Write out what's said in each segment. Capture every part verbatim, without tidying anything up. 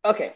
Okay,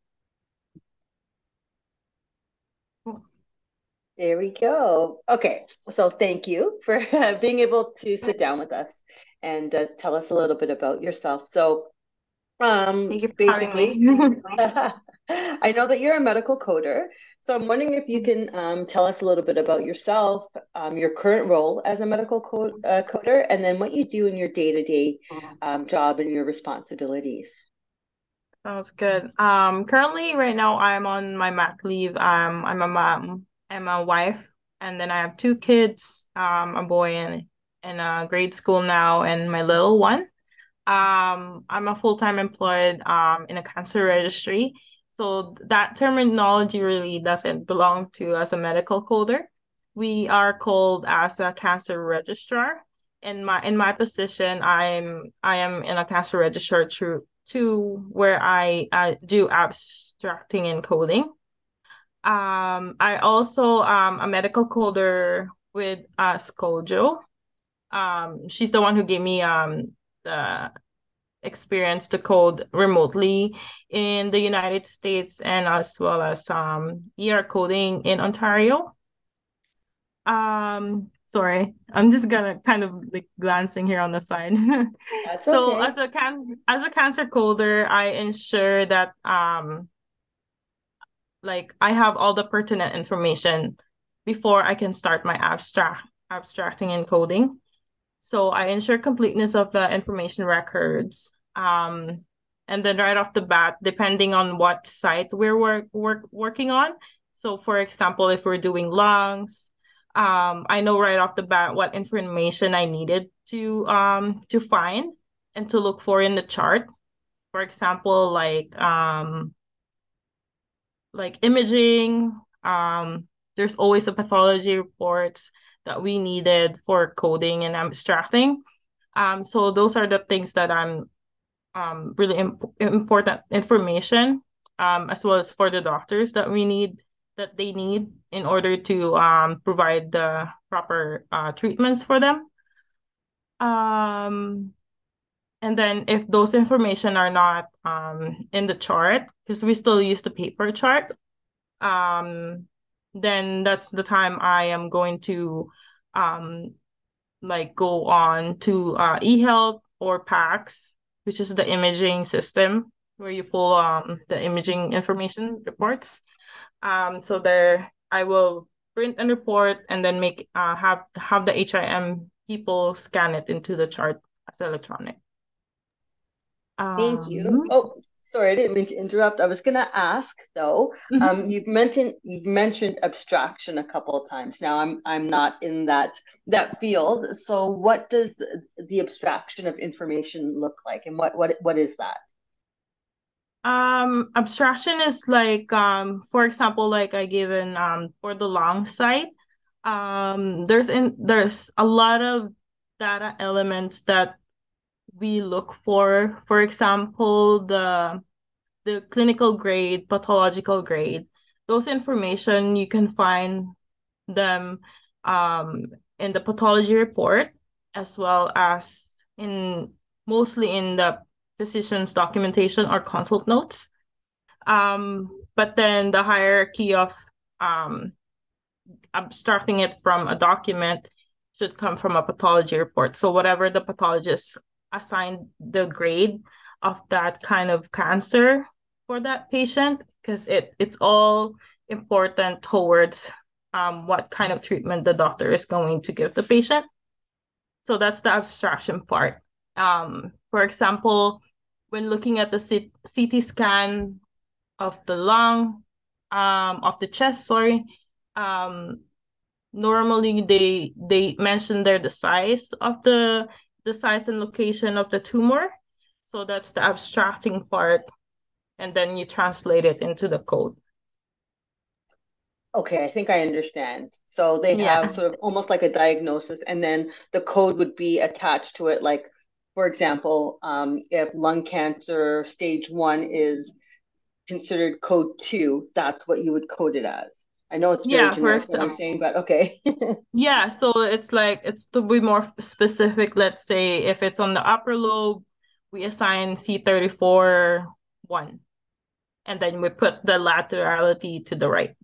there we go. Okay, so thank you for being able to sit down with us and uh, tell us a little bit about yourself. So, um, Thank you for having basically, me. I know that you're a medical coder, so I'm wondering if you can um, tell us a little bit about yourself, um, your current role as a medical co uh, coder, and then what you do in your day-to-day um, job and your responsibilities. Sounds good. Um, currently, right now, I'm on my mat leave. Um, I'm a mom. I'm a wife, and then I have two kids. Um, a boy in in uh, grade school now, and my little one. Um, I'm a full-time employed um in a cancer registry. So that terminology really doesn't belong to as a medical coder. We are called as a cancer registrar. In my in my position, I'm I am in a cancer registrar through to where I uh, do abstracting and coding. Um, I also um a medical coder with uh Skojo. Um, she's the one who gave me um the experience to code remotely in the United States and as well as um E R coding in Ontario. Um, sorry, I'm just gonna kind of like glancing here on the side. That's So okay. as a can as a cancer coder, I ensure that um like I have all the pertinent information before I can start my abstract abstracting and coding. So I ensure completeness of the information records. Um, and then right off the bat, depending on what site we're work, work working on. So for example, if we're doing lungs, um, I know right off the bat what information I needed to um to find and to look for in the chart. For example, like um like imaging, um, there's always a pathology reports that we needed for coding and abstracting. Um, so those are the things that I'm um really imp important information, um, as well as for the doctors that we need that they need in order to um provide the proper uh treatments for them. Um, and then if those information are not um in the chart, because we still use the paper chart, um, then that's the time I am going to um like go on to uh, eHealth or PACS, which is the imaging system where you pull um the imaging information reports. Um, so there I will print and report and then make uh have have the H I M people scan it into the chart as electronic. Thank Um, you. Oh, sorry, I didn't mean to interrupt. I was going to ask though. mhm. Um, you've mentioned you've mentioned abstraction a couple of times. Now, I'm I'm not in that that field. So, what does the, the abstraction of information look like, and what what what is that? Um, abstraction is like um, for example, like I given um for the long site, um, there's in there's a lot of data elements that we look for. For example, the the clinical grade, pathological grade. Those information you can find them um in the pathology report as well as in mostly in the physician's documentation or consult notes. Um, but then the hierarchy of um, abstracting it from a document should come from a pathology report. So whatever the pathologist assigned the grade of that kind of cancer for that patient, because it it's all important towards um, what kind of treatment the doctor is going to give the patient. So that's the abstraction part. Um, for example, when looking at the C- CT scan of the lung, um, of the chest, sorry. Um, normally they they mention there the size of the the size and location of the tumor. So that's the abstracting part, and then you translate it into the code. Okay, I think I understand. So they have Yeah. sort of almost like a diagnosis, and then the code would be attached to it. Like, for example, um, if lung cancer stage one is considered code two, that's what you would code it as. I know it's very Yeah, for generic what I'm saying, example. but okay. Yeah, so it's like it's to be more specific. Let's say if it's on the upper lobe, we assign C thirty-four one. and then we put the laterality to the right.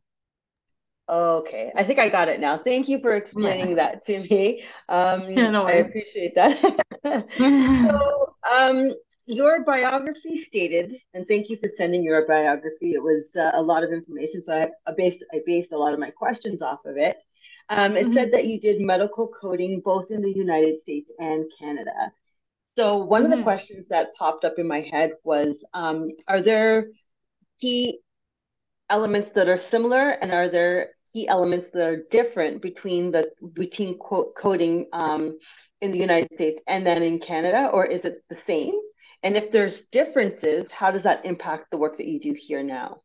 Okay, I think I got it now. Thank you for explaining Yeah. that to me. Yeah, Um, no I worries. appreciate that. So, um, your biography stated, and thank you for sending your biography. It was uh, a lot of information, so I, I based I based a lot of my questions off of it. Um, it said Mhm. that you did medical coding both in the United States and Canada. So, one of the Mhm. questions that popped up in my head was, um, are there key elements that are similar, and are there key elements that are different between the between quote coding um, in the United States and then in Canada, or is it the same? And if there's differences, how does that impact the work that you do here now?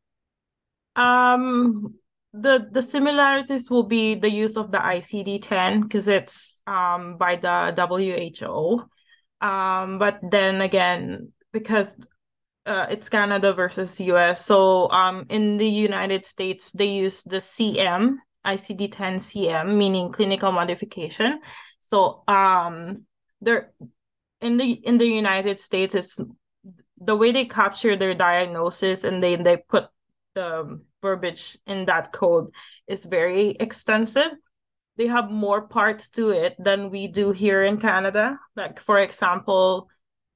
Um, the the similarities will be the use of the I C D ten because it's um by the W H O. Um, but then again, because uh, it's Canada versus U S, so um in the United States they use the C M, I C D ten C M, meaning clinical modification. So um there in the in the United States, it's the way they capture their diagnosis and they they put the verbiage in that code is very extensive. They have more parts to it than we do here in Canada. Like for example,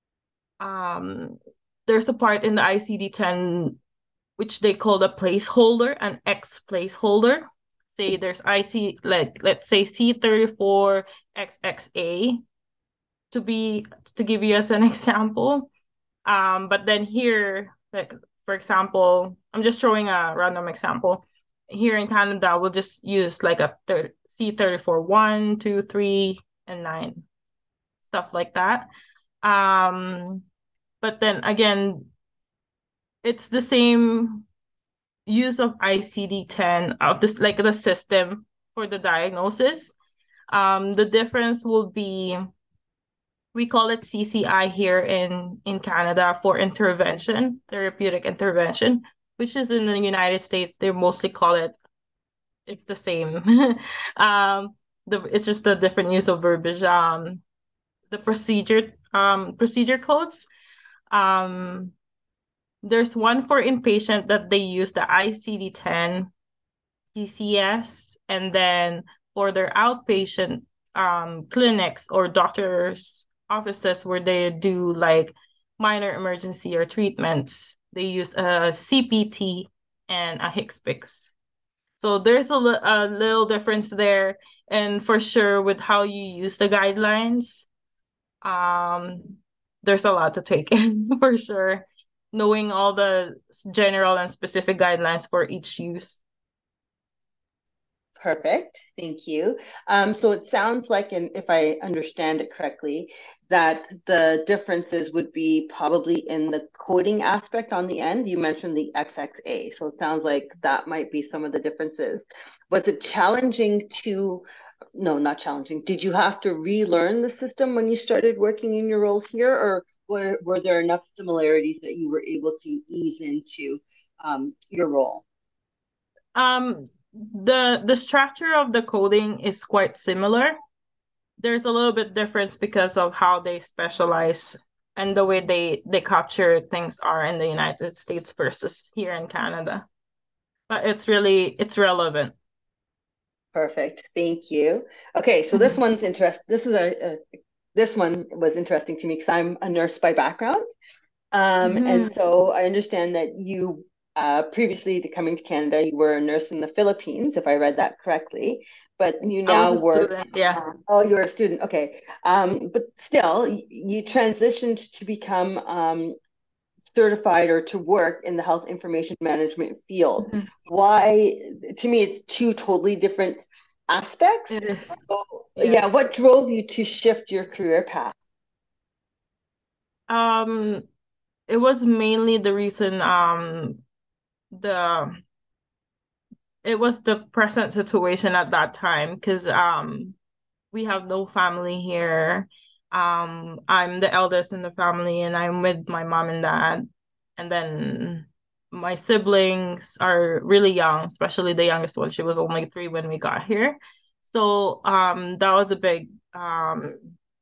um, there's a part in the I C D ten which they call the placeholder, an X placeholder. Say there's I C, like let's say C thirty-four X X A to be to give you as an example. Um, but then here, like for example, I'm just throwing a random example. Here in Canada, we'll just use like a thir- C thirty-four one, two, three, and nine, stuff like that. Um, but then again, it's the same use of I C D ten of this like the system for the diagnosis. Um, the difference will be we call it C C I here in in Canada for intervention, therapeutic intervention, which is in the United States they mostly call it it's the same. um, the it's just a different use of verbiage. Um, the procedure um procedure codes. Um, there's one for inpatient that they use the I C D ten P C S, and then for their outpatient um, clinics or doctors' offices where they do like minor emergency or treatments, they use a C P T and a HCPCS. So there's a, li- a little difference there, and for sure with how you use the guidelines, um, there's a lot to take in for sure. Knowing all the general and specific guidelines for each use. Perfect. Thank you. Um, so it sounds like, and if I understand it correctly, that the differences would be probably in the coding aspect on the end. You mentioned the X X A, so it sounds like that might be some of the differences. Was it challenging to, no, not challenging. Did you have to relearn the system when you started working in your roles here, or were, were there enough similarities that you were able to ease into um, your role? Um, the the structure of the coding is quite similar. There's a little bit difference because of how they specialize and the way they they capture things are in the United States versus here in Canada. But it's really it's relevant. Perfect. Thank you. Okay, so this Mhm. one's interest. This is a, a this one was interesting to me because I'm a nurse by background. Um, and Mhm. so I understand that you uh, previously to coming to Canada, you were a nurse in the Philippines, if I read that correctly. But you I was now a work. student, yeah. Oh, you're a student. Okay. Um, but still, you transitioned to become um, certified or to work in the health information management field. Mhm. Why, to me, it's two totally different aspects. It is. So, Yeah. yeah, what drove you to shift your career path? Um, it was mainly the reason um the it was the present situation at that time because um we have no family here. Um, I'm the eldest in the family, and I'm with my mom and dad. And then my siblings are really young, especially the youngest one. She was only three when we got here. So um, that was a big um,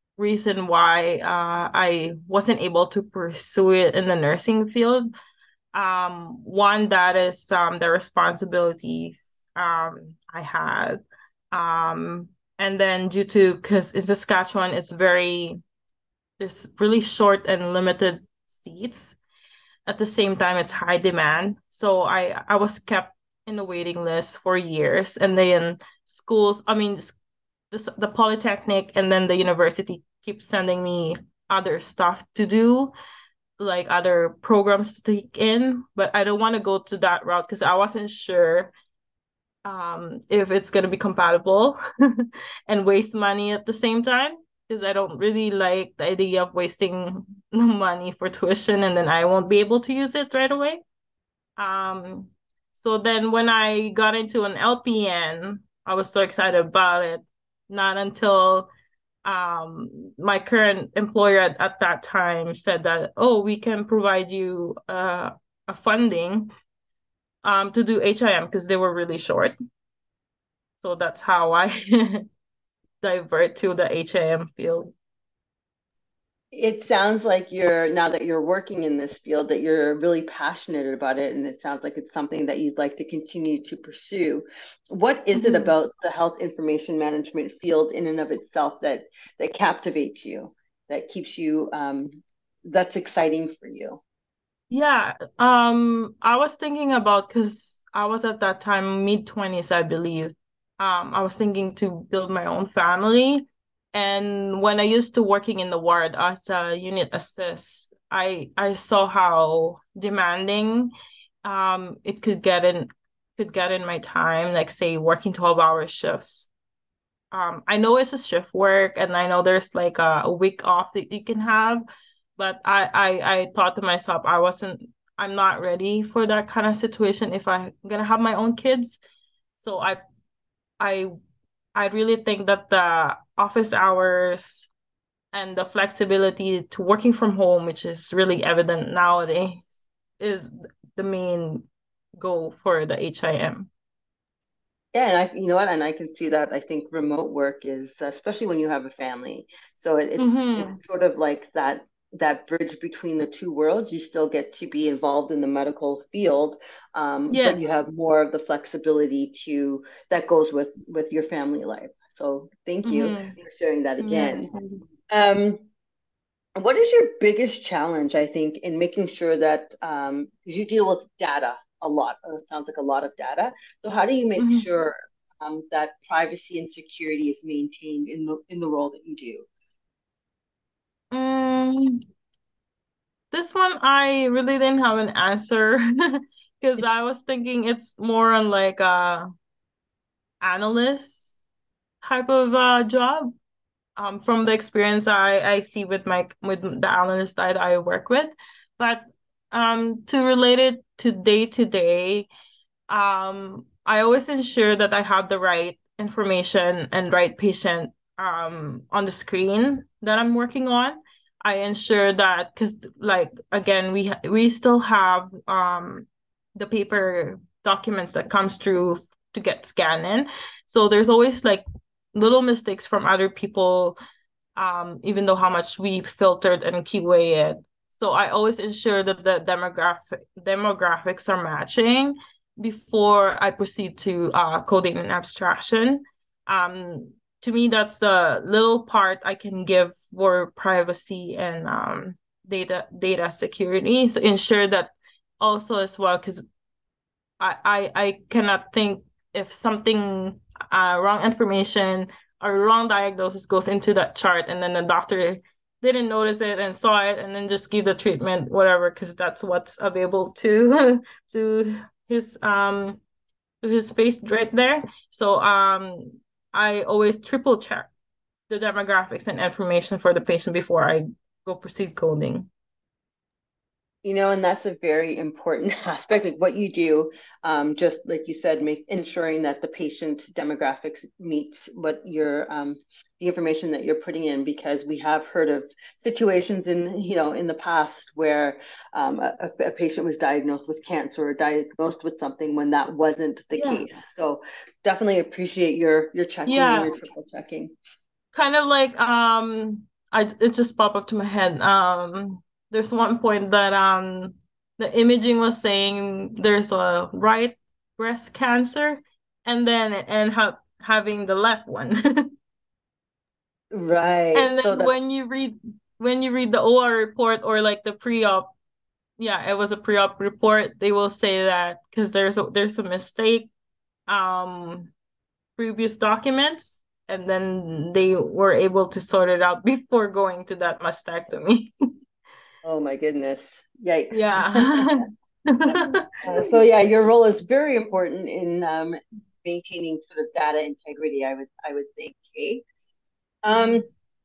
reason why uh, I wasn't able to pursue it in the nursing field. Um, one that is um the responsibilities um I had. Um, and then due to because in Saskatchewan, it's very there's really short and limited seats. At the same time, it's high demand. So I I was kept in the waiting list for years, and then schools, I mean, the the polytechnic and then the university keep sending me other stuff to do, like other programs to take in, but I don't want to go to that route because I wasn't sure um if it's going to be compatible and waste money at the same time, because I don't really like the idea of wasting money for tuition and then I won't be able to use it right away. Um, so then when I got into an L P N, I was so excited about it. Not until um my current employer at, at that time said that, oh, we can provide you uh, a funding um to do H I M because they were really short. So that's how I divert to the H I M field. It sounds like you're, now that you're working in this field, that you're really passionate about it, and it sounds like it's something that you'd like to continue to pursue. What is it Mhm. about the health information management field in and of itself that that captivates you, that keeps you, um, that's exciting for you? Yeah, um, I was thinking about because I was at that time mid twenties, I believe. Um, I was thinking to build my own family. And when I used to working in the ward as a unit assist, I I saw how demanding um it could get in could get in my time, like say working twelve hour shifts. Um, I know it's a shift work and I know there's like a, a week off that you can have, but I, I I thought to myself I wasn't I'm not ready for that kind of situation if I'm gonna have my own kids. So I I I really think that the office hours and the flexibility to working from home, which is really evident nowadays, is the main goal for the H I M. Yeah, and I, you know what, and I can see that. I think remote work is, especially when you have a family. So it, it Mm-hmm. it's sort of like that that bridge between the two worlds. You still get to be involved in the medical field, um, but you Yes. have more of the flexibility to that goes with with your family life. So thank you Mm-hmm. for sharing that Yeah. again. Um, what is your biggest challenge, I think, in making sure that um, you deal with data a lot? uh, It sounds like a lot of data. So how do you make Mm-hmm. sure um, that privacy and security is maintained in the in the role that you do? Mm, this one I really didn't have an answer because I was thinking it's more on like a analyst type of uh job. Um, from the experience I I see with my with the analyst that I work with, but um to relate it to day to day, um, I always ensure that I have the right information and right patient um on the screen that I'm working on. I ensure that because like again we ha we still have um the paper documents that comes through to get scanned in. So there's always like little mistakes from other people, um, even though how much we filtered and Q A it. So I always ensure that the demographic demographics are matching before I proceed to uh, coding and abstraction. Um, to me, that's the little part I can give for privacy and um, data data security. So ensure that also as well, because I, I I cannot think if something uh, wrong information or wrong diagnosis goes into that chart and then the doctor didn't notice it and saw it and then just give the treatment whatever because that's what's available to to his um to his face right there. So um I always triple check the demographics and information for the patient before I go proceed coding. You know, and that's a very important aspect of what you do. Um, just like you said, make ensuring that the patient demographics meets what your um, the information that you're putting in, because we have heard of situations in you know in the past where um, a, a patient was diagnosed with cancer or diagnosed with something when that wasn't the Yeah. case. So definitely appreciate your your checking and Yeah. your triple checking. Kind of like um I it just popped up to my head. Um there's one point that um the imaging was saying there's a right breast cancer, and then and ha having the left one. Right. And So then that's when you read when you read the O R report or like the pre-op, yeah, it was a pre-op report, they will say that because there's a there's a mistake, um, previous documents, and then they were able to sort it out before going to that mastectomy. oh my goodness. Yikes. Yeah. Uh, so yeah, your role is very important in um, maintaining sort of data integrity, I would I would think. Okay. Um,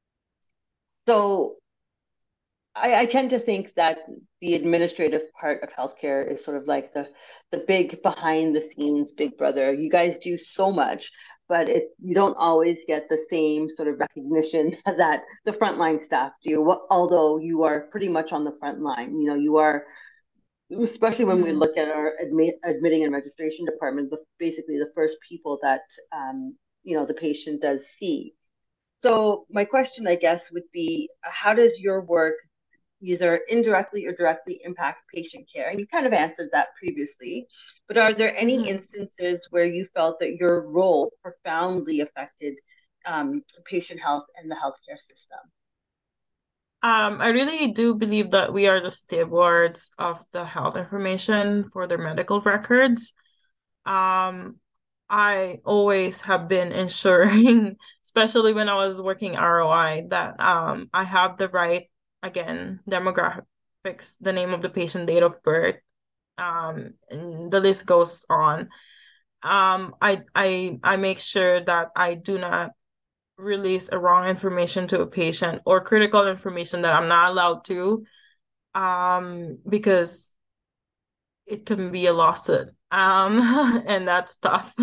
so I, I tend to think that the administrative part of healthcare is sort of like the the big behind the scenes big brother. You guys do so much, but it you don't always get the same sort of recognition that the frontline staff do. Although you are pretty much on the front line, you know, you are, especially when we Mhm. look at our admit, admitting and registration department, the, basically the first people that um, you know the patient does see. So my question, I guess, would be, how does your work either indirectly or directly impact patient care? And you kind of answered that previously, but are there any Mhm. instances where you felt that your role profoundly affected um, patient health and the healthcare system? Um, I really do believe that we are the stewards of the health information for their medical records. Um, I always have been ensuring, especially when I was working R O I, that um I have the right, again, demographics, the name of the patient, date of birth, um, and the list goes on. Um, I I I make sure that I do not release a wrong information to a patient or critical information that I'm not allowed to, um, because it can be a lawsuit. Um, and that's tough.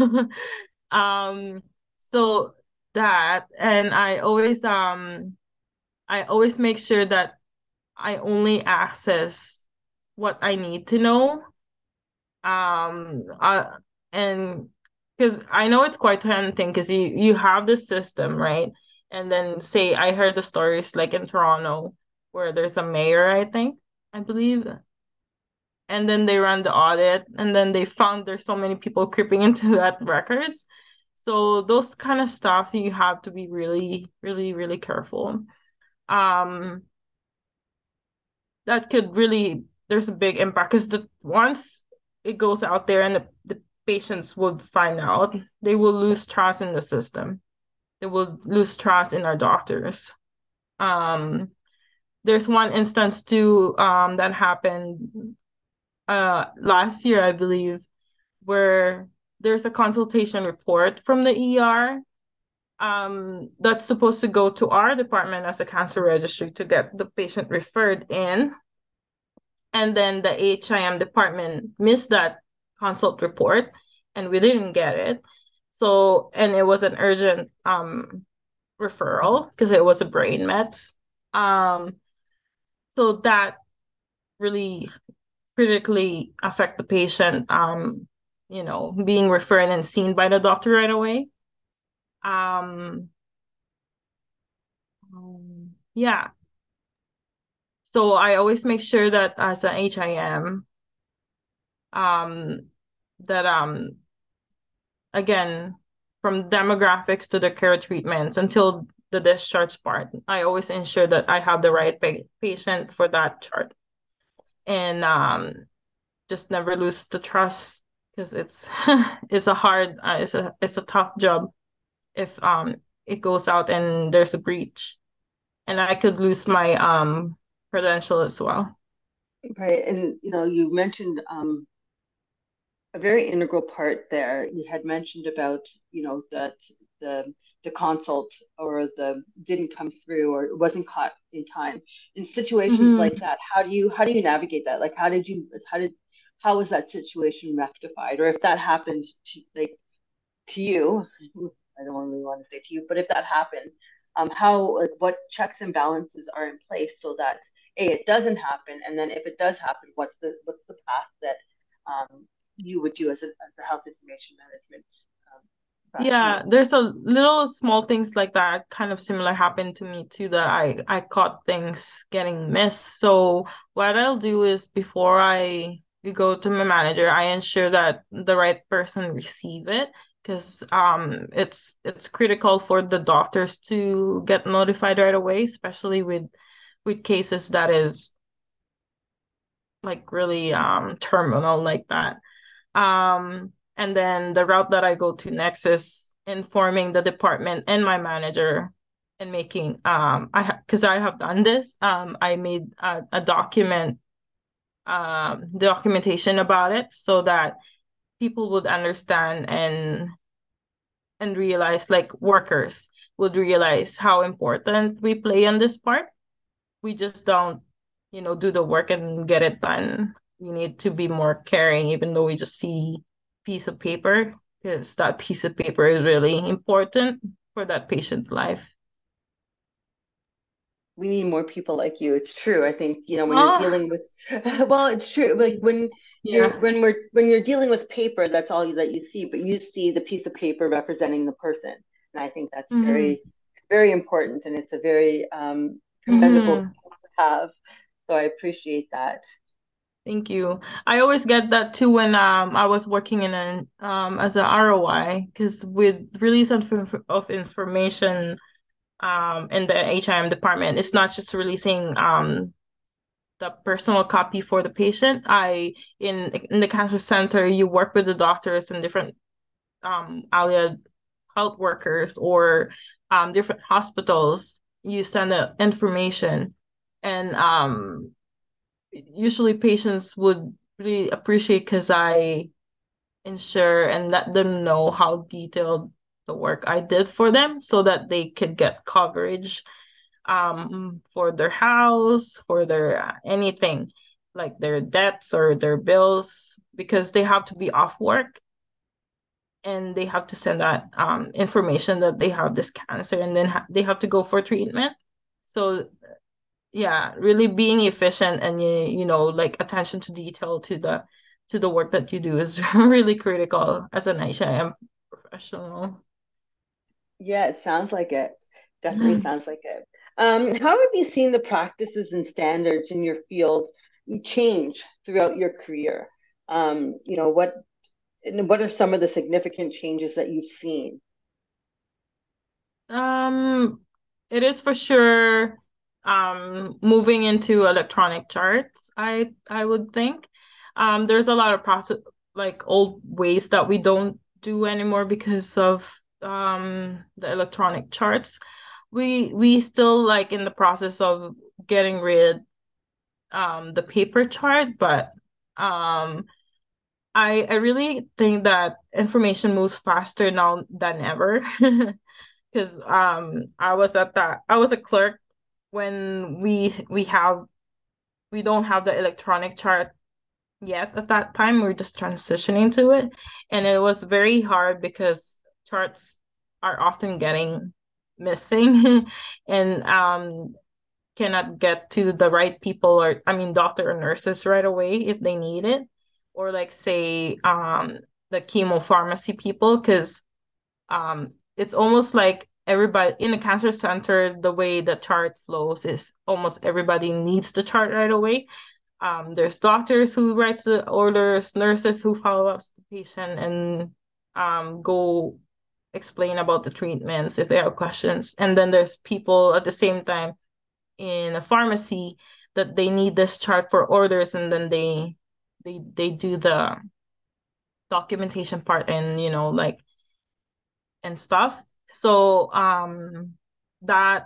Um, so that, and I always um I always make sure that I only access what I need to know. Um, uh, and because I know it's quite tempting because you you have the system, right? And then say I heard the stories like in Toronto where there's a mayor, I think, I believe, and then they ran the audit and then they found there's so many people creeping into that records. So those kind of stuff you have to be really, really, really careful. Um, that could really there's a big impact because the once it goes out there and the, the patients would find out, they will lose trust in the system. They will lose trust in our doctors. Um, there's one instance too um that happened uh last year, I believe, where there's a consultation report from the E R um, that's supposed to go to our department as a cancer registry to get the patient referred in. And then the H I M department missed that consult report and we didn't get it. So, and it was an urgent um, referral because it was a brain met. Um, so that really critically affect the patient, um, you know, being referred and seen by the doctor right away. Um, um, yeah. So I always make sure that as an H I M, um, that um again, from demographics to the care treatments until the discharge part, I always ensure that I have the right pa patient for that chart and um just never lose the trust because it's it's a hard uh, it's a it's a tough job if um it goes out and there's a breach and I could lose my um credential as well. Right, and you know, you mentioned um, a very integral part there. You had mentioned about, you know, that the the consult or the didn't come through or it wasn't caught in time. In situations like Mm-hmm. that, how do you how do you navigate that? Like how did you how did how was that situation rectified? Or if that happened to like to you, I don't really want to say to you, but if that happened, um, how like what checks and balances are in place so that a it doesn't happen, and then if it does happen, what's the what's the path that um, you would do as a, as a health information management? Um, Yeah, professional. there's a little small things like that kind of similar happened to me too that I I caught things getting missed. So what I'll do is before I go to my manager, I ensure that the right person receive it because um it's it's critical for the doctors to get notified right away, especially with with cases that is like really um terminal like that. Um, and then the route that I go to next is informing the department and my manager and making um I because I have done this. Um, I made a, a document um documentation about it so that people would understand and and realize like workers would realize how important we play on this part. We just don't, you know, do the work and get it done. We need to be more caring, even though we just see piece of paper, because that piece of paper is really important for that patient life. We need more people like you. It's true. I think, you know, when you're Oh, dealing with, well, it's true. Like when you're yeah. when we're when you're dealing with paper, that's all that you see, but you see the piece of paper representing the person. And I think that's Mm-hmm. very, very important, and it's a very um, commendable Mm-hmm. skill to have. So I appreciate that. Thank you. I always get that too when um I was working in an um as an R O I because with release of, of information um in the H I M department, it's not just releasing um the personal copy for the patient. I in in the cancer center, you work with the doctors and different um allied health workers or um different hospitals. You send the information, and um usually patients would really appreciate because I ensure and let them know how detailed the work I did for them so that they could get coverage um for their house, for their uh, anything like their debts or their bills because they have to be off work and they have to send that um information that they have this cancer and then ha- they have to go for treatment. So yeah, really being efficient and you, you know like attention to detail to the to the work that you do is really critical as an H I M professional. Yeah, it sounds like it. Definitely sounds like it. Um, how have you seen the practices and standards in your field change throughout your career? Um, you know, what what are some of the significant changes that you've seen? Um, it is for sure um moving into electronic charts, I I would think. Um, there's a lot of process like old ways that we don't do anymore because of um the electronic charts. We we still like in the process of getting rid um the paper chart, but um I I really think that information moves faster now than ever. Because um I was at that I was a clerk when we we have we don't have the electronic chart yet at that time. We're just transitioning to it. And it was very hard because charts are often getting missing and um cannot get to the right people or I mean doctor or nurses right away if they need it. Or like say um the chemo pharmacy people because um it's almost like everybody in the cancer center the way the chart flows is almost everybody needs the chart right away. Um there's doctors who writes the orders, nurses who follow up the patient and um go explain about the treatments if they have questions, and then there's people at the same time in a pharmacy that they need this chart for orders and then they they they do the documentation part and you know like and stuff. So um that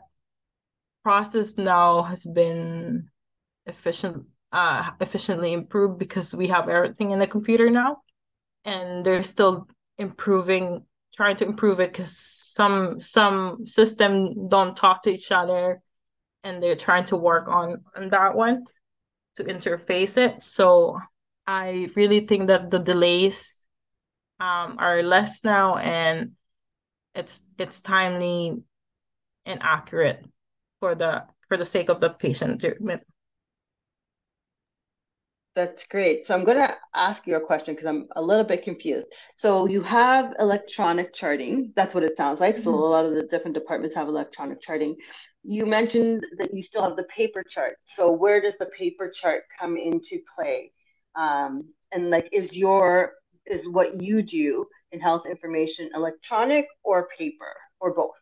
process now has been efficient uh efficiently improved because we have everything in the computer now and they're still improving trying to improve it because some some system don't talk to each other and they're trying to work on on that one to interface it. So I really think that the delays um are less now and it's it's timely and accurate for the for the sake of the patient treatment. That's great. So I'm going to ask you a question because I'm a little bit confused. So you have electronic charting. That's what it sounds like. So a Mhm. lot of the different departments have electronic charting. You mentioned that you still have the paper chart. So where does the paper chart come into play? Um, and like, is your is what you do in health information electronic or paper or both?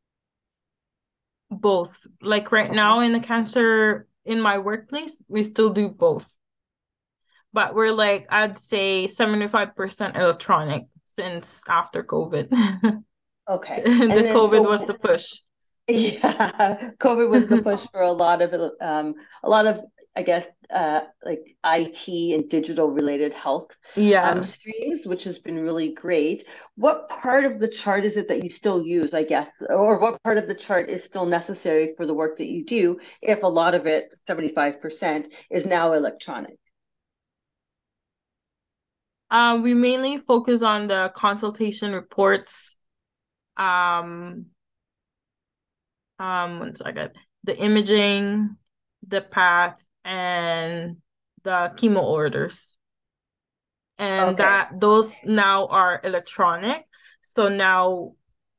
Both. Like right Okay. now in the cancer in my workplace, we still do both. But we're like, I'd say seventy-five percent electronic since after COVID. Okay. And The then COVID was the so push. yeah, COVID was the push for a lot of um, a lot of I guess uh, like I T and digital related health um, Yeah. streams, which has been really great. What part of the chart is it that you still use, I guess, or what part of the chart is still necessary for the work that you do if a lot of it, seventy-five percent, is now electronic? Um, we mainly focus on the consultation reports, um, um, one second, the imaging, the path, and the chemo orders. And Okay, that those now are electronic. So now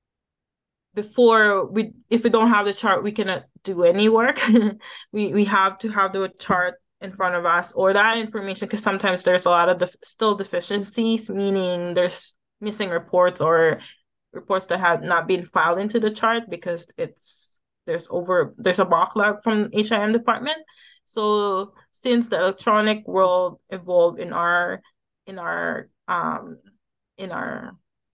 before we if we don't have the chart, we cannot do any work. we we have to have the chart in front of us or that information because sometimes there's a lot of def still deficiencies, meaning there's missing reports or reports that have not been filed into the chart because it's there's over there's a backlog from H I M department. So since the electronic world evolved in our in our um in our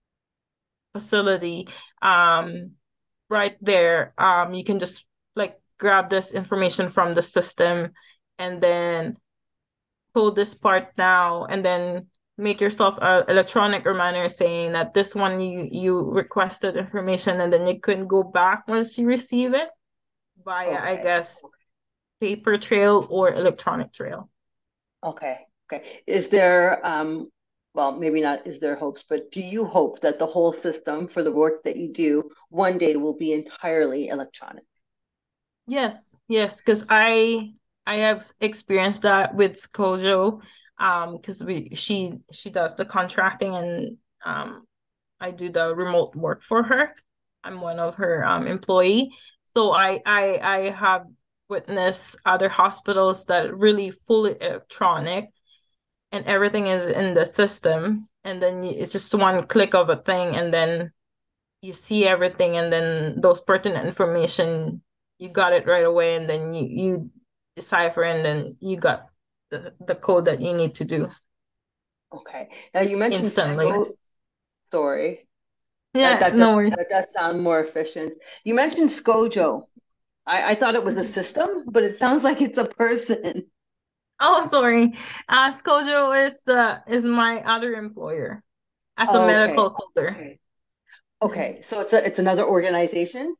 facility, um right there, um you can just like grab this information from the system and then code this part now and then make yourself a electronic reminder saying that this one you you requested information and then you couldn't go back once you receive it via, I okay, guess, paper trail or electronic trail. okay, okay. Is there um, well, maybe not is there hopes, but do you hope that the whole system for the work that you do one day will be entirely electronic? Yes, yes, because I I have experienced that with Skojo, um, because we she she does the contracting and um I do the remote work for her. I'm one of her um employee. So I I I have witnessed other hospitals that really fully electronic and everything is in the system and then you, it's just one click of a thing and then you see everything and then those pertinent information you got it right away and then you you decipher and then you got the, the code that you need to do Okay. Now you mentioned instantly. SCO, sorry. That Yeah, that does no worries. that does sound more efficient. You mentioned SCOJO. I, I thought it was a system, but it sounds like it's a person. Oh, sorry. Uh, Skojo is the is my other employer as a Okay. medical coder. Okay. So it's a it's another organization.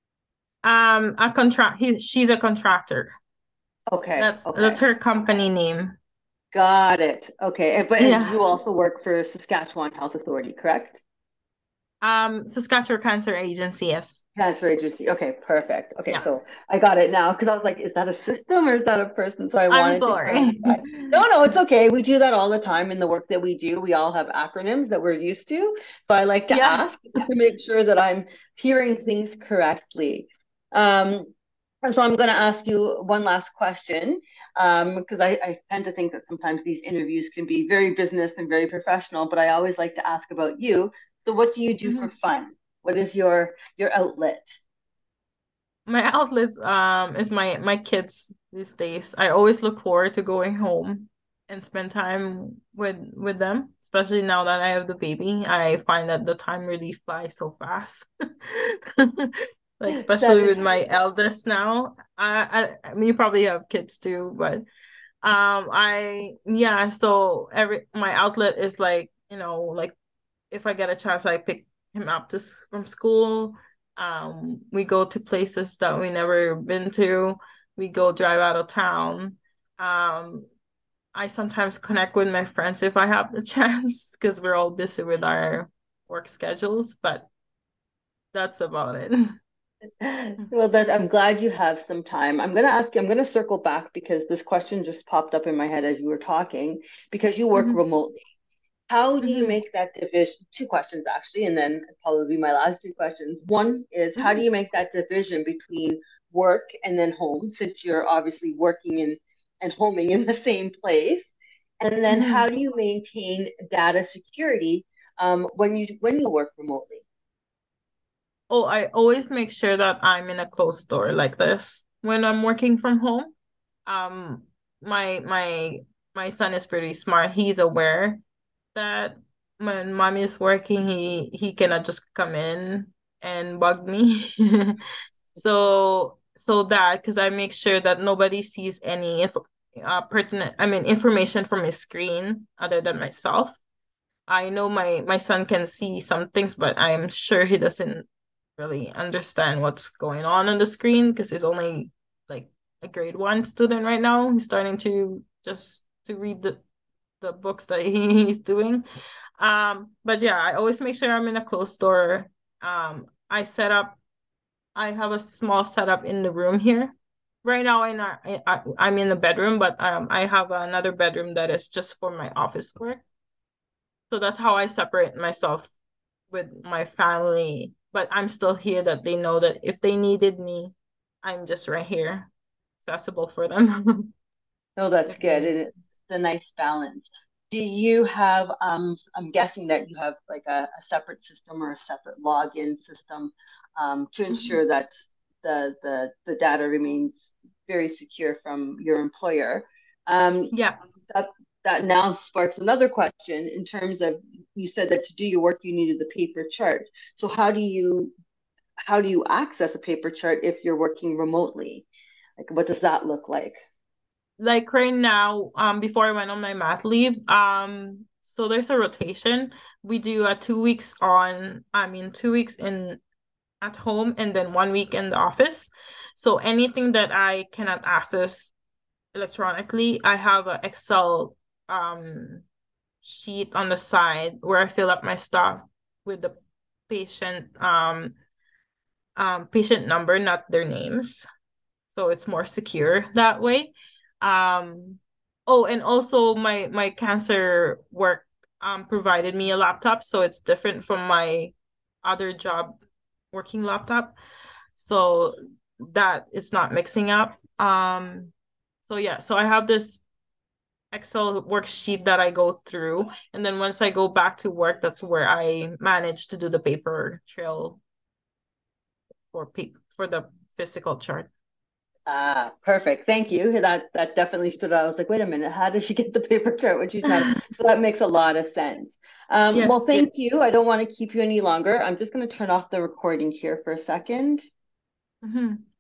Um, a contract. He she's a contractor. Okay. That's that's Okay. her company name. Got it. Okay. And, but and Yeah. you also work for Saskatchewan Health Authority, correct? Um, Saskatchewan Cancer Agency. Yes. Cancer agency. Okay, perfect. Okay, Yeah. so I got it now because I was like, is that a system or is that a person? So I I'm wanted to sorry. clarify. No, no, it's okay. We do that all the time in the work that we do. We all have acronyms that we're used to. So I like to Yeah. ask to make sure that I'm hearing things correctly. Um, and so I'm going to ask you one last question um, because I, I tend to think that sometimes these interviews can be very business and very professional, but I always like to ask about you. So what do you do for Mhm. fun? What is your your outlet? My outlets um is my my kids these days. I always look forward to going home and spend time with with them, especially now that I have the baby. I find that the time really flies so fast. Like That especially with is my true. eldest now. I, I I mean you probably have kids too, but um I yeah, so every my outlet is like, you know, like if I get a chance, I pick him up to from school. Um, we go to places that we never been to. We go drive out of town. Um, I sometimes connect with my friends if I have the chance because we're all busy with our work schedules, but that's about it. Well, that I'm glad you have some time. I'm going to ask you, I'm going to circle back because this question just popped up in my head as you were talking, because you work Mhm, remotely. How do you mhm, make that division? Two questions actually, and then probably my last two questions. One is how do mhm, you make that division between work and then home, since you're obviously working and and homing in the same place? And then how mhm. do you maintain data security um, when you when you work remotely? Oh, I always make sure that I'm in a closed door like this when I'm working from home. Um, my my my son is pretty smart. He's aware that when mommy is working, he he cannot just come in and bug me. So so that because I make sure that nobody sees any inf uh, pertinent, I mean, information from his screen other than myself. I know my my son can see some things, but I'm sure he doesn't really understand what's going on on the screen because he's only like a grade one student right now. He's starting to just to read the the books that he, he's doing. Um, but yeah, I always make sure I'm in a closed door. Um, I set up. I have a small setup in the room here. Right now, I'm not, I, I, I'm in the bedroom, but um, I have another bedroom that is just for my office work. So that's how I separate myself with my family, but I'm still here that they know that if they needed me, I'm just right here, accessible for them No, that's if they good. need. It- It's a nice balance. Do you have, um, I'm guessing that you have like a, a separate system or a separate login system um, to Mhm. ensure that the, the, the data remains very secure from your employer. Um, Yeah, that, that now sparks another question in terms of you said that to do your work you needed the paper chart. So how do you how do you access a paper chart if you're working remotely? Like what does that look like? like right now, um, before I went on my mat leave, um, so there's a rotation. We do a two weeks on, I mean, two weeks in at home and then one week in the office. So anything that I cannot access electronically, I have an Excel um sheet on the side where I fill up my stuff with the patient um um patient number, not their names. So it's more secure that way. Um oh, and also my my cancer work um provided me a laptop, so it's different from my other job working laptop. So that it's not mixing up. Um so yeah, so I have this Excel worksheet that I go through. And then once I go back to work, that's where I manage to do the paper trail for pe- for the physical chart. Ah, perfect. Thank you. That that definitely stood out. I was like, wait a minute, how does she get the paper chart when she's not? So that makes a lot of sense. Um, well, Yes, yes. thank you. I don't want to keep you any longer. I'm just going to turn off the recording here for a second. Mhm.